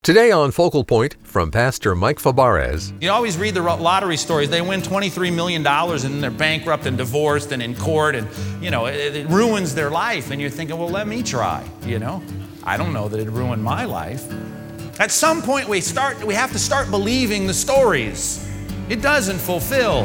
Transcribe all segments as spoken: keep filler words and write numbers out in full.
Today on Focal Point from Pastor Mike Fabarez. You always read the lottery stories. They win twenty-three million dollars and they're bankrupt and divorced and in court, and you know it, it ruins their life. And you're thinking, well, let me try. You know, I don't know that it ruined my life. At some point, we start. We have to start believing the stories. It doesn't fulfill.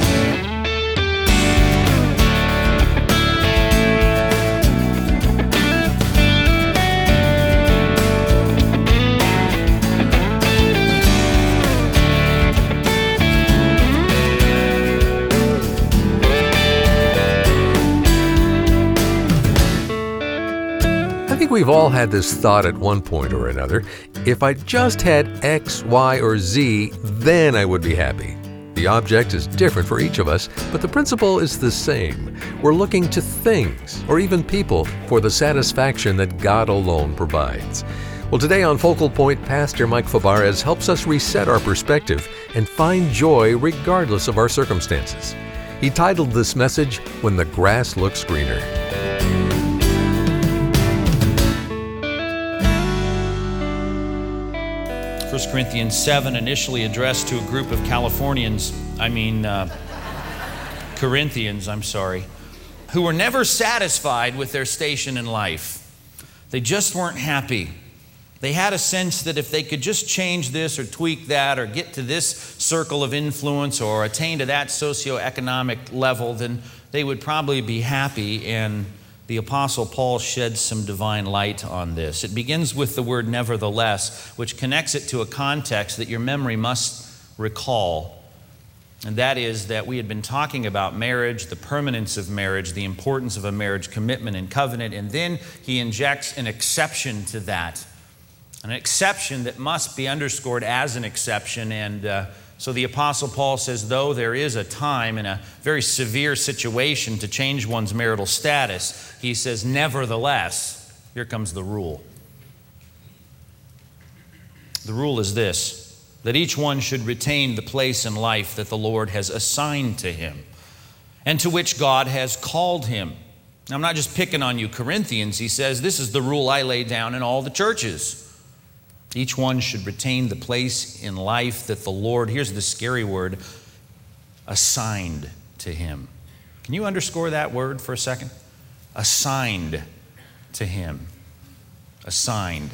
I think we've all had this thought at one point or another. If I just had X, Y, or Z, then I would be happy. The object is different for each of us, but the principle is the same. We're looking to things, or even people, for the satisfaction that God alone provides. Well, today on Focal Point, Pastor Mike Fabarez helps us reset our perspective and find joy regardless of our circumstances. He titled this message, When the Grass Looks Greener. First Corinthians seven, initially addressed to a group of Californians, I mean, uh, Corinthians, I'm sorry, who were never satisfied with their station in life. They just weren't happy. They had a sense that if they could just change this or tweak that or get to this circle of influence or attain to that socioeconomic level, then they would probably be happy. And the Apostle Paul sheds some divine light on this. It begins with the word nevertheless, which connects it to a context that your memory must recall. And that is that we had been talking about marriage, the permanence of marriage, the importance of a marriage commitment and covenant, and then he injects an exception to that. An exception that must be underscored as an exception. And uh, so the Apostle Paul says, though there is a time in a very severe situation to change one's marital status, he says, nevertheless, here comes the rule. The rule is this, that each one should retain the place in life that the Lord has assigned to him and to which God has called him. Now, I'm not just picking on you Corinthians. He says, this is the rule I lay down in all the churches. Each one should retain the place in life that the Lord, here's the scary word, assigned to him. Can you underscore that word for a second? Assigned to him. Assigned.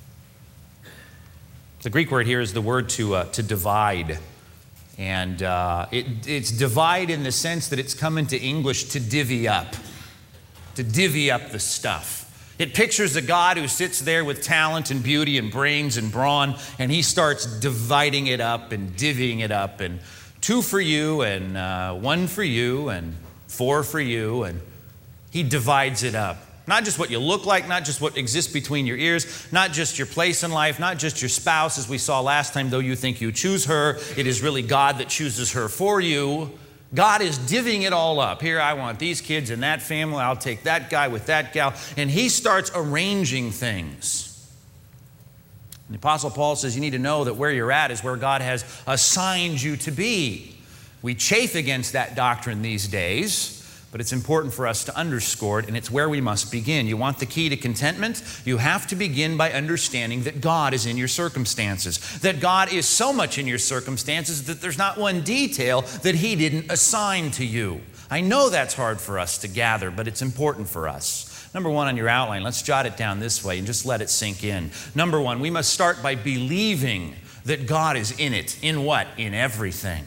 The Greek word here is the word to, uh, to divide. And uh, it, it's divide in the sense that it's come into English to divvy up. To divvy up the stuff. It pictures a God who sits there with talent and beauty and brains and brawn, and he starts dividing it up and divvying it up, and two for you and uh, one for you and four for you, and he divides it up. Not just what you look like, not just what exists between your ears, not just your place in life, not just your spouse, as we saw last time, though you think you choose her, it is really God that chooses her for you. God is divvying it all up. Here, I want these kids in that family. I'll take that guy with that gal. And he starts arranging things. And the Apostle Paul says you need to know that where you're at is where God has assigned you to be. We chafe against that doctrine these days, but it's important for us to underscore it, and it's where we must begin. You want the key to contentment? You have to begin by understanding that God is in your circumstances, that God is so much in your circumstances that there's not one detail that he didn't assign to you. I know that's hard for us to gather, but it's important for us. Number one on your outline, let's jot it down this way and just let it sink in. Number one, we must start by believing that God is in it. In what? In everything.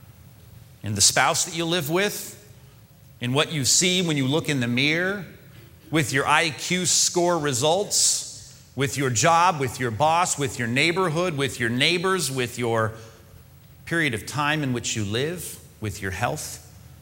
In the spouse that you live with, in what you see when you look in the mirror, with your I Q score results, with your job, with your boss, with your neighborhood, with your neighbors, with your period of time in which you live, with your health.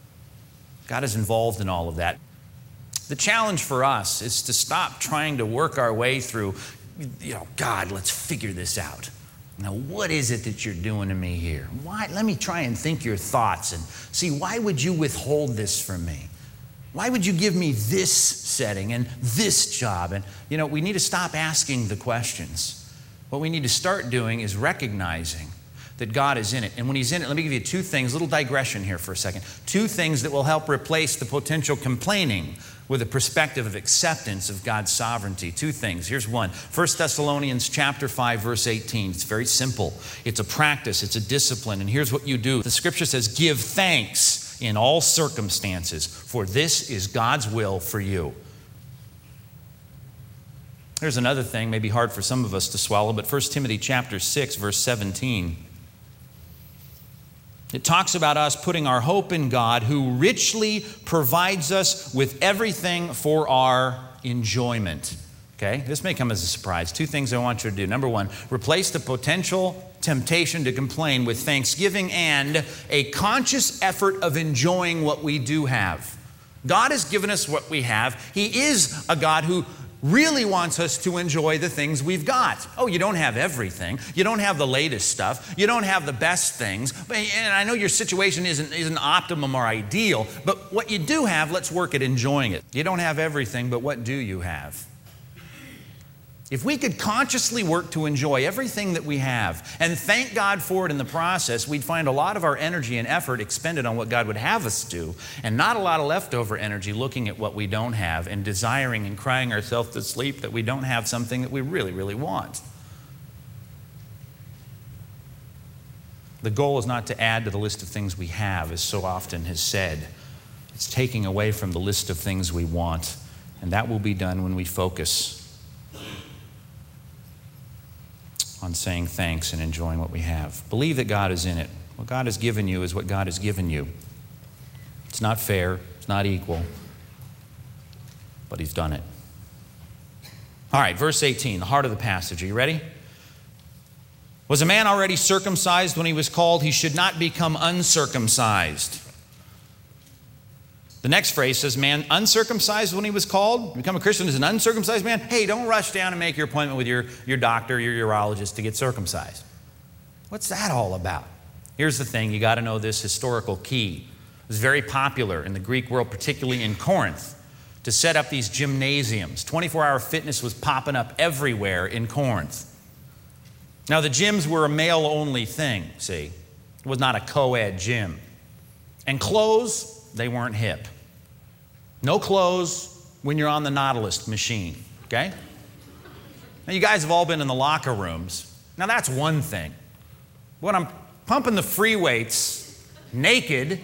God is involved in all of that. The challenge for us is to stop trying to work our way through, you know, God, let's figure this out. Now, what is it that you're doing to me here? Why? Let me try and think your thoughts and see, why would you withhold this from me? Why would you give me this setting and this job? And, you know, we need to stop asking the questions. What we need to start doing is recognizing that God is in it. And when he's in it, let me give you two things, little digression here for a second. Two things that will help replace the potential complaining with a perspective of acceptance of God's sovereignty. Two things. Here's one. First Thessalonians chapter five, verse eighteen. It's very simple. It's a practice. It's a discipline. And here's what you do. The scripture says, give thanks in all circumstances, for this is God's will for you. Here's another thing, maybe hard for some of us to swallow, but First Timothy chapter six, verse seventeen. It talks about us putting our hope in God, who richly provides us with everything for our enjoyment. Okay? This may come as a surprise. Two things I want you to do. Number one, replace the potential temptation to complain with thanksgiving and a conscious effort of enjoying what we do have. God has given us what we have. He is a God who really wants us to enjoy the things we've got. Oh, you don't have everything. You don't have the latest stuff. You don't have the best things. And I know your situation isn't, isn't optimum or ideal, but what you do have, let's work at enjoying it. You don't have everything, but what do you have? If we could consciously work to enjoy everything that we have and thank God for it in the process, we'd find a lot of our energy and effort expended on what God would have us do, and not a lot of leftover energy looking at what we don't have and desiring and crying ourselves to sleep that we don't have something that we really, really want. The goal is not to add to the list of things we have, as so often has said. It's taking away from the list of things we want, and that will be done when we focus on saying thanks and enjoying what we have. Believe that God is in it. What God has given you is what God has given you. It's not fair. It's not equal. But He's done it. All right, verse eighteen, the heart of the passage. Are you ready? Was a man already circumcised when he was called? He should not become uncircumcised. The next phrase says, man uncircumcised when he was called, become a Christian as an uncircumcised man. Hey, don't rush down and make your appointment with your, your doctor, your urologist to get circumcised. What's that all about? Here's the thing, you got to know this historical key. It was very popular in the Greek world, particularly in Corinth, to set up these gymnasiums. twenty-four hour fitness was popping up everywhere in Corinth. Now, the gyms were a male-only thing, see. It was not a co-ed gym. And clothes, they weren't hip. No clothes when you're on the Nautilus machine, okay? Now, you guys have all been in the locker rooms. Now, that's one thing. When I'm pumping the free weights naked,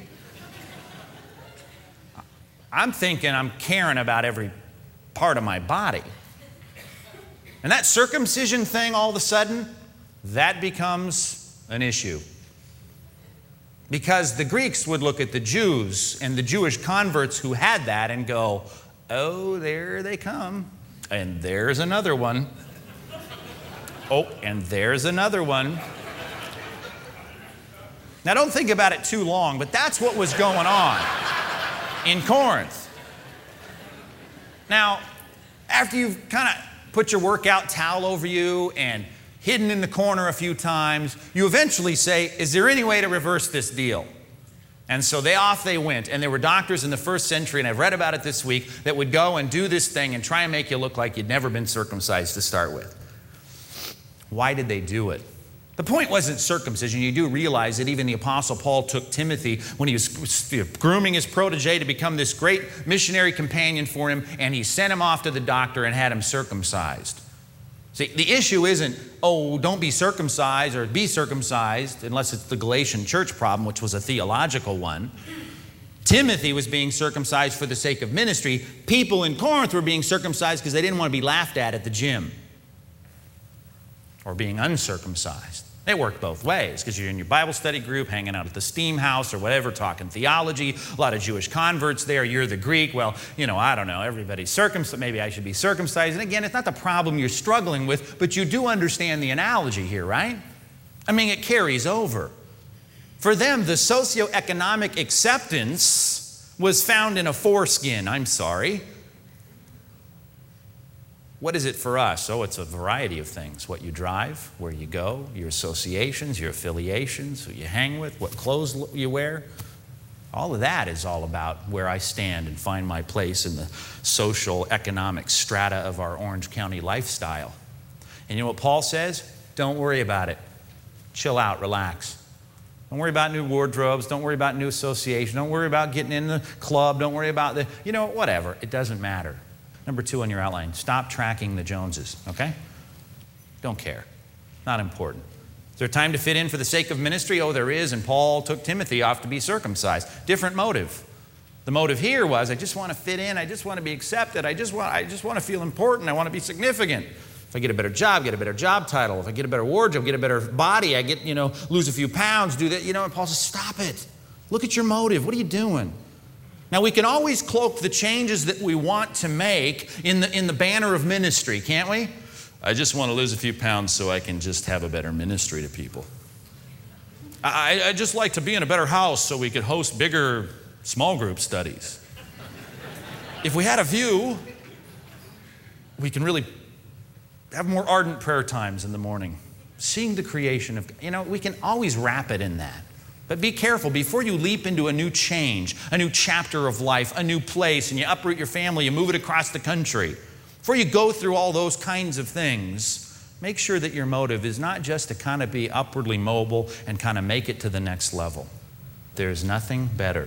I'm thinking I'm caring about every part of my body. And that circumcision thing, all of a sudden, that becomes an issue. Because the Greeks would look at the Jews and the Jewish converts who had that and go, oh, there they come. And there's another one. Oh, and there's another one. Now, don't think about it too long, but that's what was going on in Corinth. Now, after you've kind of put your workout towel over you and hidden in the corner a few times, you eventually say, is there any way to reverse this deal? And so they off they went. And there were doctors in the first century, and I've read about it this week, that would go and do this thing and try and make you look like you'd never been circumcised to start with. Why did they do it? The point wasn't circumcision. You do realize that even the Apostle Paul took Timothy when he was grooming his protege to become this great missionary companion for him, and he sent him off to the doctor and had him circumcised. See, the issue isn't, oh, don't be circumcised or be circumcised, unless it's the Galatian church problem, which was a theological one. Timothy was being circumcised for the sake of ministry. People in Corinth were being circumcised because they didn't want to be laughed at at the gym or being uncircumcised. They work both ways because you're in your Bible study group, hanging out at the Steam House or whatever, talking theology. A lot of Jewish converts there. You're the Greek. Well, you know, I don't know. Everybody's circumcised. Maybe I should be circumcised. And again, it's not the problem you're struggling with, but you do understand the analogy here, right? I mean, it carries over. For them, the socioeconomic acceptance was found in a foreskin. I'm sorry. What is it for us? Oh, it's a variety of things. What you drive, where you go, your associations, your affiliations, who you hang with, what clothes you wear. All of that is all about where I stand and find my place in the social, economic strata of our Orange County lifestyle. And you know what Paul says? Don't worry about it. Chill out, relax. Don't worry about new wardrobes. Don't worry about new association. Don't worry about getting in the club. Don't worry about the, you know, whatever. It doesn't matter. Number two on your outline, stop tracking the Joneses, okay? Don't care. Not important. Is there time to fit in for the sake of ministry? Oh, there is, and Paul took Timothy off to be circumcised. Different motive. The motive here was, I just want to fit in. I just want to be accepted. I just want, I just want to feel important. I want to be significant. If I get a better job, get a better job title. If I get a better wardrobe, get a better body, I get, you know, lose a few pounds, do that. You know, and Paul says, stop it. Look at your motive. What are you doing? Now, we can always cloak the changes that we want to make in the, in the banner of ministry, can't we? I just want to lose a few pounds so I can just have a better ministry to people. I, I just like to be in a better house so we could host bigger small group studies. If we had a view, we can really have more ardent prayer times in the morning. Seeing the creation of, you know, we can always wrap it in that. But be careful, before you leap into a new change, a new chapter of life, a new place, and you uproot your family, you move it across the country, before you go through all those kinds of things, make sure that your motive is not just to kind of be upwardly mobile and kind of make it to the next level. There's nothing better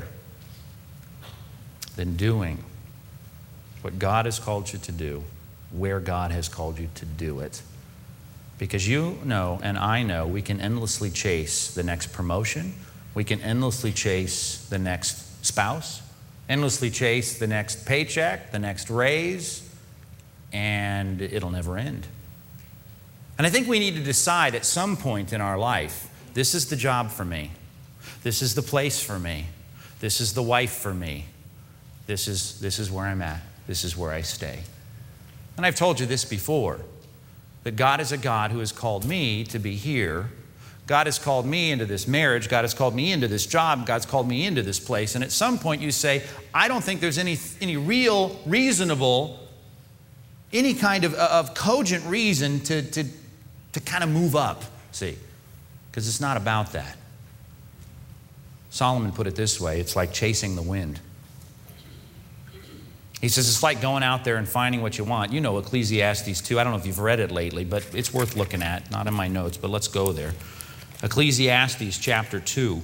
than doing what God has called you to do, where God has called you to do it. Because you know, and I know, we can endlessly chase the next promotion. We can endlessly chase the next spouse, endlessly chase the next paycheck, the next raise, and it'll never end. And I think we need to decide at some point in our life, this is the job for me. This is the place for me. This is the wife for me. This is, this is where I'm at. This is where I stay. And I've told you this before, that God is a God who has called me to be here. God has called me into this marriage. God has called me into this job. God's called me into this place. And at some point you say, I don't think there's any, any real, reasonable, any kind of, of cogent reason to, to, to kind of move up, see, because it's not about that. Solomon put it this way, it's like chasing the wind. He says it's like going out there and finding what you want. You know Ecclesiastes two. I don't know if you've read it lately, but it's worth looking at. Not in my notes, but let's go there. Ecclesiastes chapter two.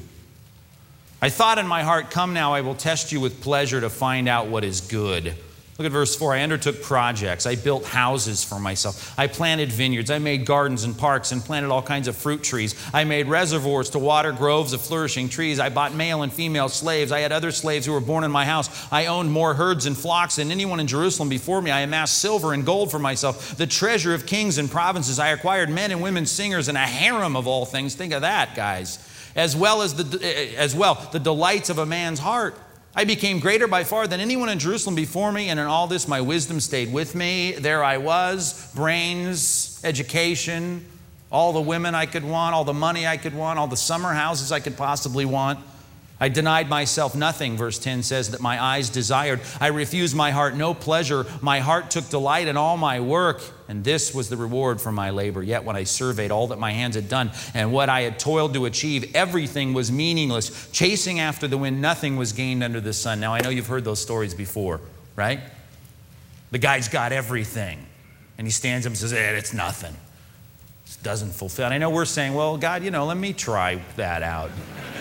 I thought in my heart, come now, I will test you with pleasure to find out what is good. Look at verse four. I undertook projects. I built houses for myself. I planted vineyards. I made gardens and parks and planted all kinds of fruit trees. I made reservoirs to water groves of flourishing trees. I bought male and female slaves. I had other slaves who were born in my house. I owned more herds and flocks than anyone in Jerusalem before me. I amassed silver and gold for myself, the treasure of kings and provinces. I acquired men and women singers and a harem of all things. Think of that, guys. As well as the, as well, the delights of a man's heart. I became greater by far than anyone in Jerusalem before me, and in all this my wisdom stayed with me. There I was, brains, education, all the women I could want, all the money I could want, all the summer houses I could possibly want. I denied myself nothing, verse ten says, that my eyes desired. I refused my heart no pleasure. My heart took delight in all my work, and this was the reward for my labor. Yet when I surveyed all that my hands had done and what I had toiled to achieve, everything was meaningless. Chasing after the wind, nothing was gained under the sun. Now, I know you've heard those stories before, right? The guy's got everything, and he stands up and says, eh, it's nothing. It doesn't fulfill. And I know we're saying, well, God, you know, let me try that out.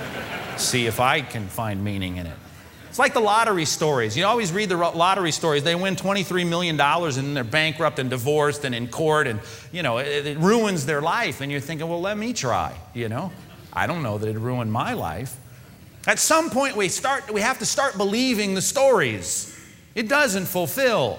See if I can find meaning in it. It's like the lottery stories. You always read the lottery stories. They win twenty-three million dollars and they're bankrupt and divorced and in court, and you know, it, it ruins their life. And you're thinking, well, let me try. You know, I don't know that it ruined my life. At some point, we start. We have to start believing the stories. It doesn't fulfill.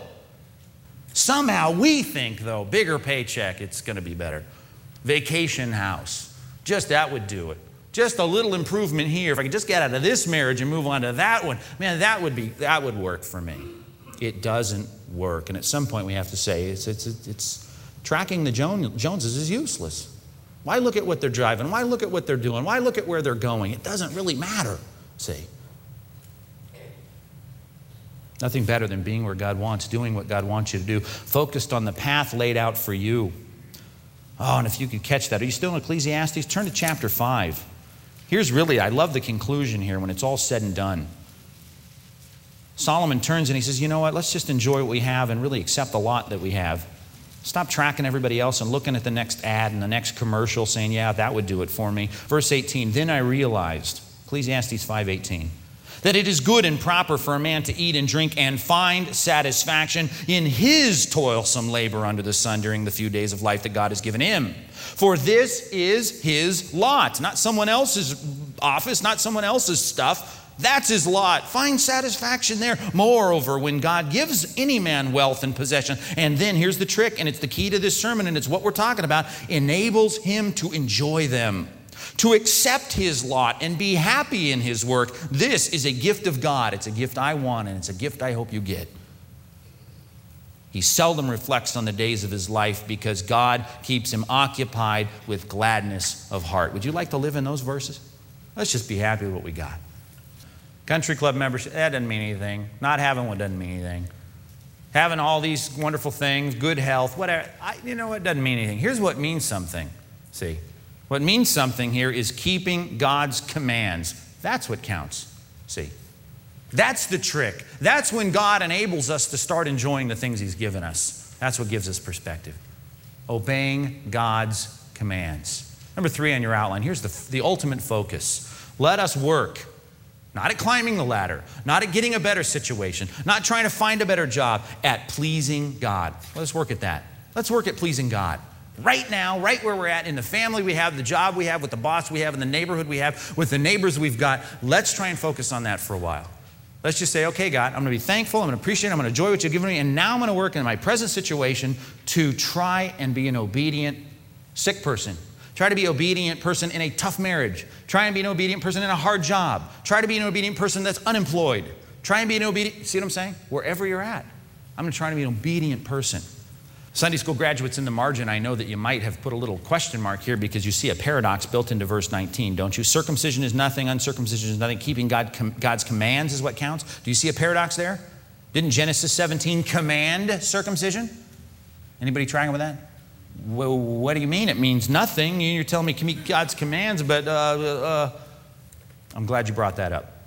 Somehow we think, though, bigger paycheck, it's going to be better. Vacation house, just that would do it. Just a little improvement here. If I could just get out of this marriage and move on to that one, man, that would be that would work for me. It doesn't work, and at some point we have to say it's it's it's tracking the Joneses is useless. Why look at what they're driving? Why look at what they're doing? Why look at where they're going? It doesn't really matter. See, nothing better than being where God wants, doing what God wants you to do, focused on the path laid out for you. Oh, and if you could catch that, are you still in Ecclesiastes? Turn to chapter five. Here's really, I love the conclusion here when it's all said and done. Solomon turns and he says, you know what, let's just enjoy what we have and really accept the lot that we have. Stop tracking everybody else and looking at the next ad and the next commercial saying, yeah, that would do it for me. Verse eighteen, then I realized, Ecclesiastes five eighteen, that it is good and proper for a man to eat and drink and find satisfaction in his toilsome labor under the sun during the few days of life that God has given him. For this is his lot, not someone else's office, not someone else's stuff. That's his lot. Find satisfaction there. Moreover, when God gives any man wealth and possession, and then here's the trick, and it's the key to this sermon, and it's what we're talking about, enables him to enjoy them, to accept his lot and be happy in his work. This is a gift of God. It's a gift I want, and it's a gift I hope you get. He seldom reflects on the days of his life because God keeps him occupied with gladness of heart. Would you like to live in those verses? Let's just be happy with what we got. Country club membership, that doesn't mean anything. Not having one doesn't mean anything. Having all these wonderful things, good health, whatever, I, you know what, doesn't mean anything. Here's what means something, see. What means something here is keeping God's commands. That's what counts, see. That's the trick. That's when God enables us to start enjoying the things he's given us. That's what gives us perspective. Obeying God's commands. Number three on your outline, here's the, the ultimate focus. Let us work. Not at climbing the ladder, not at getting a better situation, not trying to find a better job, at pleasing God. Let's work at that. Let's work at pleasing God. Right now, right where we're at, in the family we have, the job we have, with the boss we have, in the neighborhood we have, with the neighbors we've got, let's try and focus on that for a while. Let's just say, okay, God, I'm going to be thankful, I'm going to appreciate it, I'm going to enjoy what you've given me, and now I'm going to work in my present situation to try and be an obedient sick person. Try to be an obedient person in a tough marriage. Try and be an obedient person in a hard job. Try to be an obedient person that's unemployed. Try and be an obedient, see what I'm saying? Wherever you're at, I'm going to try to be an obedient person. Sunday school graduates in the margin, I know that you might have put a little question mark here because you see a paradox built into verse nineteen, don't you? Circumcision is nothing, uncircumcision is nothing. Keeping God, com, God's commands is what counts. Do you see a paradox there? Didn't Genesis seventeen command circumcision? Anybody tracking with that? Well, what do you mean? It means nothing. You're telling me keep God's commands, but uh, uh, I'm glad you brought that up.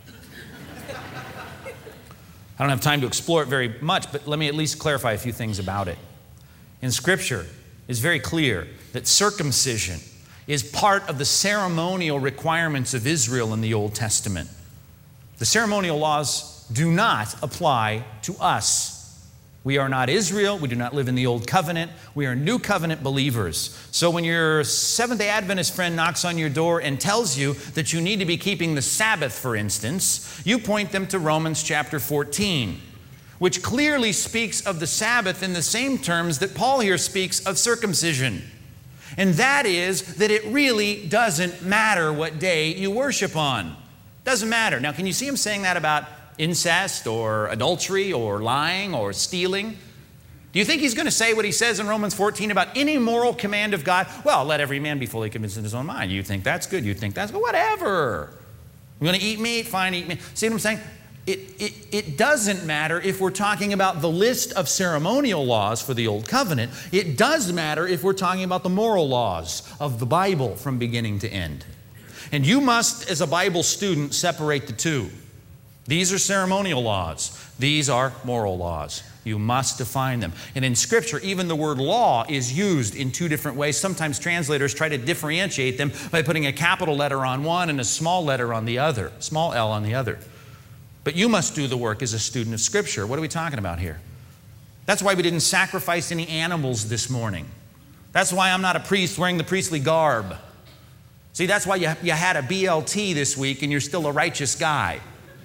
I don't have time to explore it very much, but let me at least clarify a few things about it. In Scripture, it's very clear that circumcision is part of the ceremonial requirements of Israel in the Old Testament. The ceremonial laws do not apply to us. We are not Israel. We do not live in the Old Covenant. We are New Covenant believers. So when your Seventh-day Adventist friend knocks on your door and tells you that you need to be keeping the Sabbath, for instance, you point them to Romans chapter fourteen, which clearly speaks of the Sabbath in the same terms that Paul here speaks of circumcision. And that is that it really doesn't matter what day you worship on. Doesn't matter. Now, can you see him saying that about incest or adultery or lying or stealing? Do you think he's going to say what he says in Romans fourteen about any moral command of God? Well, let every man be fully convinced in his own mind. You think that's good. You think that's good. Whatever. I'm going to eat meat. Fine, eat meat. See what I'm saying? It, it, it doesn't matter if we're talking about the list of ceremonial laws for the Old Covenant. It does matter if we're talking about the moral laws of the Bible from beginning to end. And you must, as a Bible student, separate the two. These are ceremonial laws. These are moral laws. You must define them. And in Scripture, even the word law is used in two different ways. Sometimes translators try to differentiate them by putting a capital letter on one and a small letter on the other, small l on the other. But you must do the work as a student of Scripture. What are we talking about here? That's why we didn't sacrifice any animals this morning. That's why I'm not a priest wearing the priestly garb. See, that's why you, you had a B L T this week and you're still a righteous guy.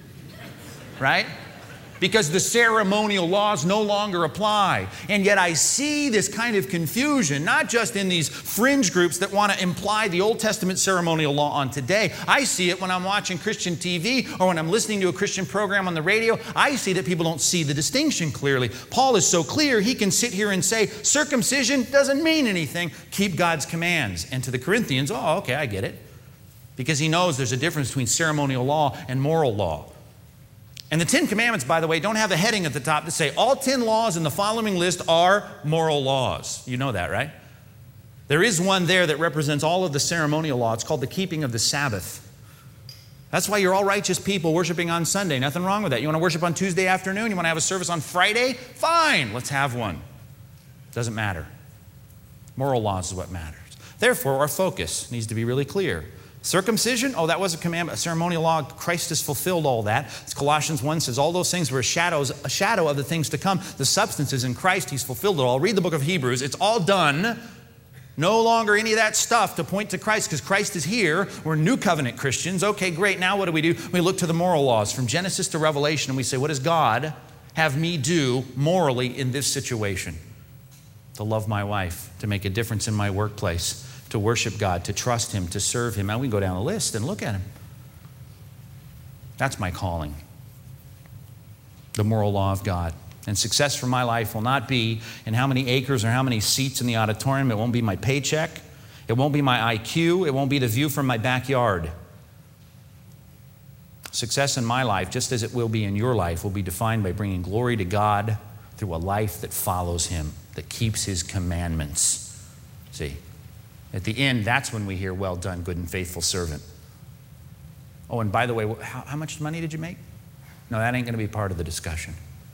Right? Because the ceremonial laws no longer apply. And yet I see this kind of confusion, not just in these fringe groups that want to imply the Old Testament ceremonial law on today. I see it when I'm watching Christian T V or when I'm listening to a Christian program on the radio. I see that people don't see the distinction clearly. Paul is so clear, he can sit here and say, circumcision doesn't mean anything. Keep God's commands. And to the Corinthians, oh, okay, I get it. Because he knows there's a difference between ceremonial law and moral law. And the Ten Commandments, by the way, don't have a heading at the top to say all ten laws in the following list are moral laws. You know that, right? There is one there that represents all of the ceremonial law. It's called the keeping of the Sabbath. That's why you're all righteous people worshiping on Sunday. Nothing wrong with that. You want to worship on Tuesday afternoon? You want to have a service on Friday? Fine, let's have one. Doesn't matter. Moral laws is what matters. Therefore, our focus needs to be really clear. Circumcision, oh, that was a commandment, a ceremonial law. Christ has fulfilled all that. As Colossians one says, all those things were shadows, a shadow of the things to come. The substance is in Christ. He's fulfilled it all. Read the book of Hebrews. It's all done. No longer any of that stuff to point to Christ because Christ is here. We're new covenant Christians. Okay, great. Now what do we do? We look to the moral laws from Genesis to Revelation and we say, what does God have me do morally in this situation? To love my wife, to make a difference in my workplace, to worship God, to trust Him, to serve Him. And we can go down the list and look at Him. That's my calling. The moral law of God. And success for my life will not be in how many acres or how many seats in the auditorium. It won't be my paycheck. It won't be my I Q. It won't be the view from my backyard. Success in my life, just as it will be in your life, will be defined by bringing glory to God through a life that follows Him, that keeps His commandments. See, at the end, that's when we hear, well done, good and faithful servant. Oh, and by the way, how, how much money did you make? No, that ain't going to be part of the discussion.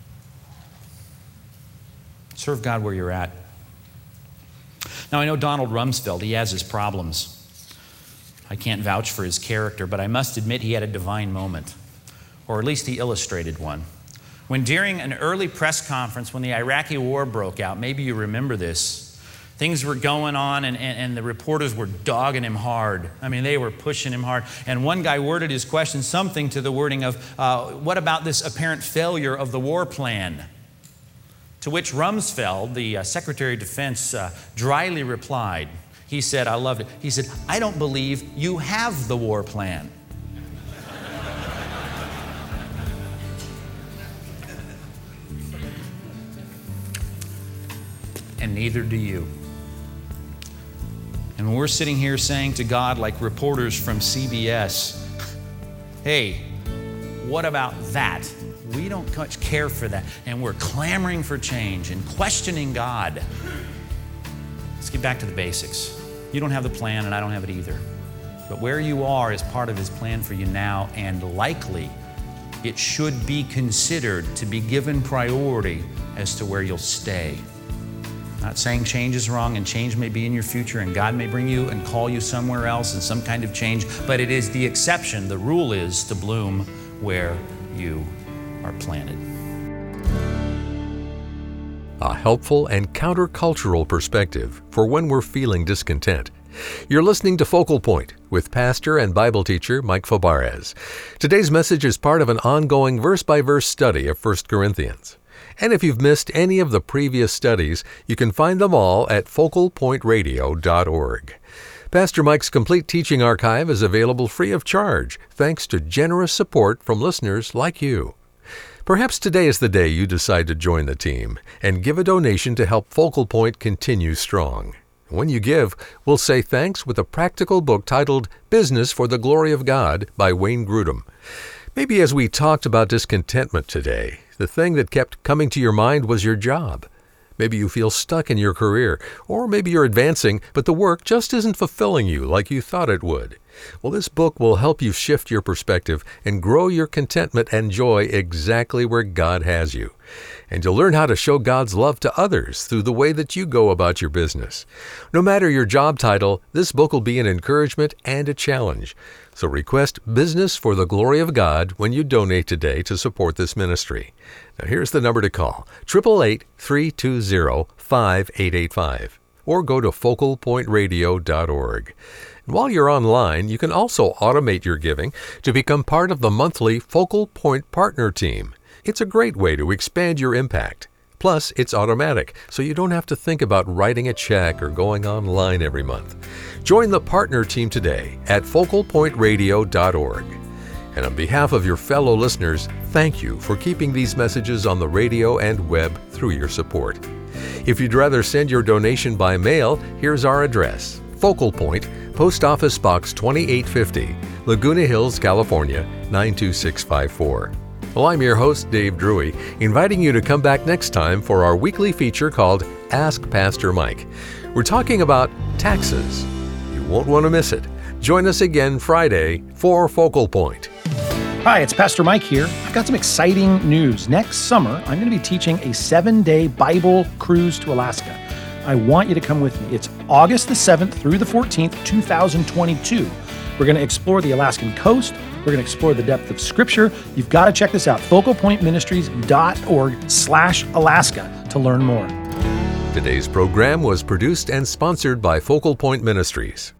Serve God where you're at. Now, I know Donald Rumsfeld, he has his problems. I can't vouch for his character, but I must admit he had a divine moment, or at least he illustrated one. When during an early press conference, when the Iraqi war broke out, maybe you remember this, things were going on and, and, and the reporters were dogging him hard. I mean, they were pushing him hard. And one guy worded his question something to the wording of, uh, what about this apparent failure of the war plan? To which Rumsfeld, the uh, Secretary of Defense, uh, dryly replied. He said, I loved it. He said, I don't believe you have the war plan. And neither do you. And when we're sitting here saying to God, like reporters from C B S, hey, what about that? We don't much care for that. And we're clamoring for change and questioning God. Let's get back to the basics. You don't have the plan, and I don't have it either. But where you are is part of His plan for you now, and likely it should be considered to be given priority as to where you'll stay. Not saying change is wrong, and change may be in your future, and God may bring you and call you somewhere else in some kind of change, but it is the exception. The rule is to bloom where you are planted. A helpful and countercultural perspective for when we're feeling discontent. You're listening to Focal Point with pastor and Bible teacher Mike Fabarez. Today's message is part of an ongoing verse-by-verse study of First Corinthians. And if you've missed any of the previous studies, you can find them all at focal point radio dot org. Pastor Mike's complete teaching archive is available free of charge, thanks to generous support from listeners like you. Perhaps today is the day you decide to join the team and give a donation to help Focal Point continue strong. When you give, we'll say thanks with a practical book titled Business for the Glory of God by Wayne Grudem. Maybe as we talked about discontentment today, the thing that kept coming to your mind was your job. Maybe you feel stuck in your career, or maybe you're advancing, but the work just isn't fulfilling you like you thought it would. Well, this book will help you shift your perspective and grow your contentment and joy exactly where God has you. And you'll learn how to show God's love to others through the way that you go about your business. No matter your job title, this book will be an encouragement and a challenge. So request Business for the Glory of God when you donate today to support this ministry. Now here's the number to call, eight eight eight, three two zero, five eight eight five, or go to focal point radio dot org. And while you're online, you can also automate your giving to become part of the monthly Focal Point Partner Team. It's a great way to expand your impact. Plus, it's automatic, so you don't have to think about writing a check or going online every month. Join the partner team today at focal point radio dot org. And on behalf of your fellow listeners, thank you for keeping these messages on the radio and web through your support. If you'd rather send your donation by mail, here's our address. Focal Point, Post Office Box twenty-eight fifty, Laguna Hills, California, nine two six five four. Well, I'm your host, Dave Drury, inviting you to come back next time for our weekly feature called Ask Pastor Mike. We're talking about taxes. You won't want to miss it. Join us again Friday for Focal Point. Hi, it's Pastor Mike here. I've got some exciting news. Next summer, I'm going to be teaching a seven-day Bible cruise to Alaska. I want you to come with me. It's August the seventh through the fourteenth, two thousand twenty-two. We're going to explore the Alaskan coast. We're going to explore the depth of Scripture. You've got to check this out, focalpointministries.org slash Alaska to learn more. Today's program was produced and sponsored by Focal Point Ministries.